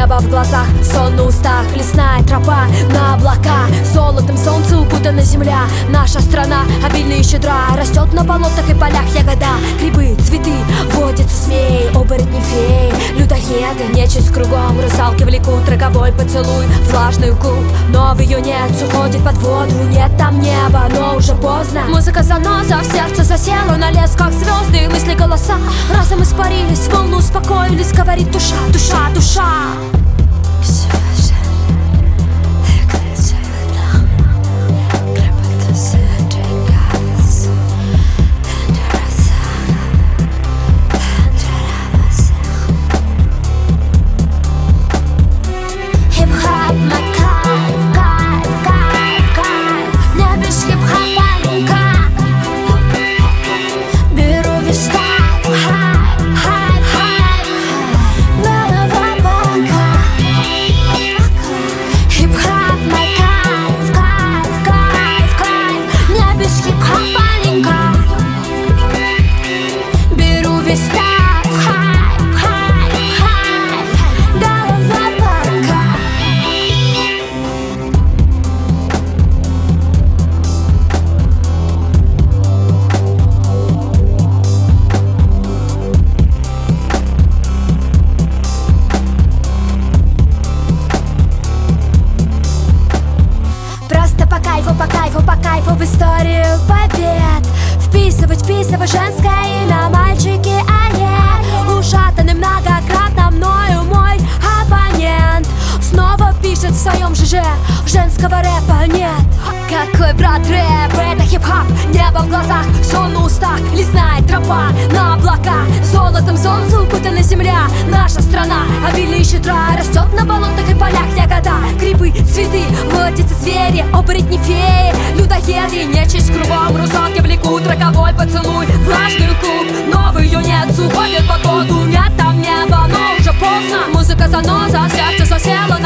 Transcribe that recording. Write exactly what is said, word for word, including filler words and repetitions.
Небо в глазах, сон на устах, лесная тропа на облака. Золотом солнце укутана земля. Наша страна обильна и щедра. Растет на болотах и полях ягода. Грибы, цветы, водятся змеи, оборотни, феи, людоеды, нечисть кругом. Русалки влекут роковой поцелуй, влажный укуп, но в ее нет, уходит под воду. Нет там неба, но уже поздно. Музыка заноза, в сердце засела, на лес как звезды, мысли голоса разом испарились, волны успокоились, говорит душа, душа, душа. По кайфу, по кайфу в историю побед. Вписывать, вписывать женское имя, мальчики, а нет. Ушатанный многократно мною мой оппонент снова пишет в своем ЖЖ, женского рэпа нет. Какой брат рэп, это хип-хоп. Небо в глазах, сон на устах, лесная тропа на облака. Золотом солнце укутана земля. Наша страна обильна и щедра. Растет на болотах и полях ягода. Грибы, цветы, водятся звери, оборотни, феи, людоеды, нечисть кругом. Русалки влекут роковой поцелуй, влажный клуб, но в ее нет, уходит под воду. Нет там неба, но уже поздно. Музыка заноза, сердце засела,